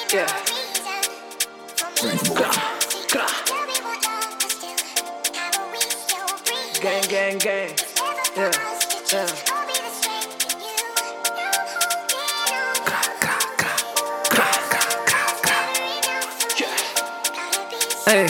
Yeah. Gang, gang, gang. Yeah, yeah. Эй,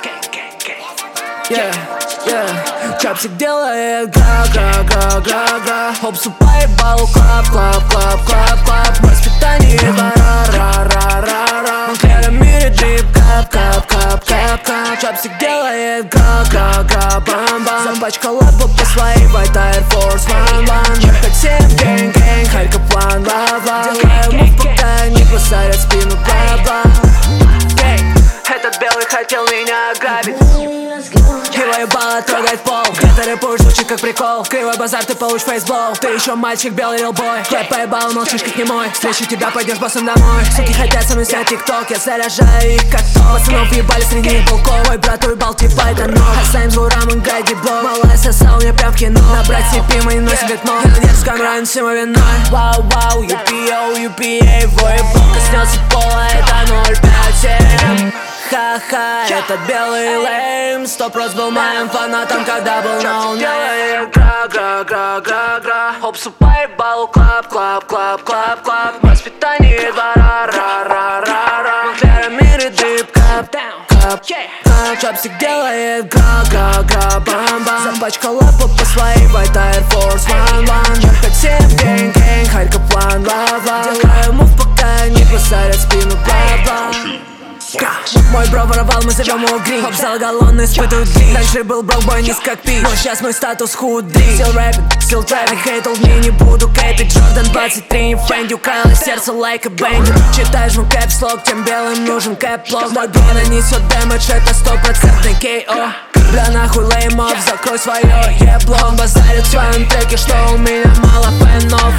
чапсик делает га-га-га-га-га. Хопсу поебал, клап-клап-клап-клап-клап. Воспитание ра-ра-ра-ра-ра. Он в мире дрип, кап-кап-кап-кап-кап. Чапсик делает га-га-га-бам-бам. Запачкала по своей White Air Force One. Я хотел гэнг-гэнг, Харьков план, бла-бла. Делаю мув, пока не посадят спину, бла-бла. Этот белый хотел меня ограбить. Его ебало трогает пол. Где-то рэпуешь, звучит как прикол. Кривой базар, ты получишь фейсбол. Ты еще мальчик, белый рилбой. Клэп поебал, молчишь как немой. Встречу тебя, пойдешь боссом домой. Суки хотят со мной снять тикток. Я заряжаю их как то. Пацанов ебали среди них полков. Мой брат уебал типа это ног. Хасаем звурам, он гайди блок. Малая сосал мне прям в кино. Набрать себе пима и носит битмо. Я на детском районе всему виной. Вау-вау, UPO, UPA. Твой блок коснется пола, это 057. Ха-ха, этот белый лейм 100% был моим фанатом, когда был ноунейм. Гра-гра-гра-гра-гра. Хопсу поебал, клап-клап-клап-клап-клап. Воспитание двора, ра-ра-ра-ра. В мире дрип, кап-кап. Чапсик делает га-га-га-бам-бам. Запачкала по своей White Air Force One. Я хотел гэнг-гэнг, Харьков план, бла-бла. Делаю мув, пока не посадят спину, бла-бла. Мой бро воровал, мы зовем его грин. Хоп залагал, он испытывает грин. Раньше был брокбой, низ как пич, но сейчас мой статус худрин. Still rapping, still driving, хейтл в ней не буду кейпить. Jordan 23, не френди, украл сердце like a bandit. Читаешь мой кэпслог, тем белым нужен кэплог. Мой бро нанесет дэмэдж, это 100% KO. Бля нахуй леймов, закрой свое ебло. Он базарит в своем треке, что у меня мало фенов.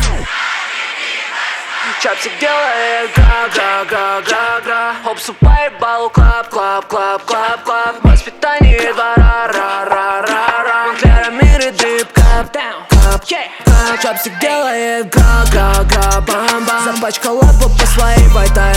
Чапсик делает гра-гра-гра-гра-гра. Хопсу поебал, клап-клап-клап-клап-клап. Воспитание двора, ра-ра-ра-ра. В мире дрип, кап-кап. Чапсик делает гра-гра-гра-бам-бам. Запачкала по своей White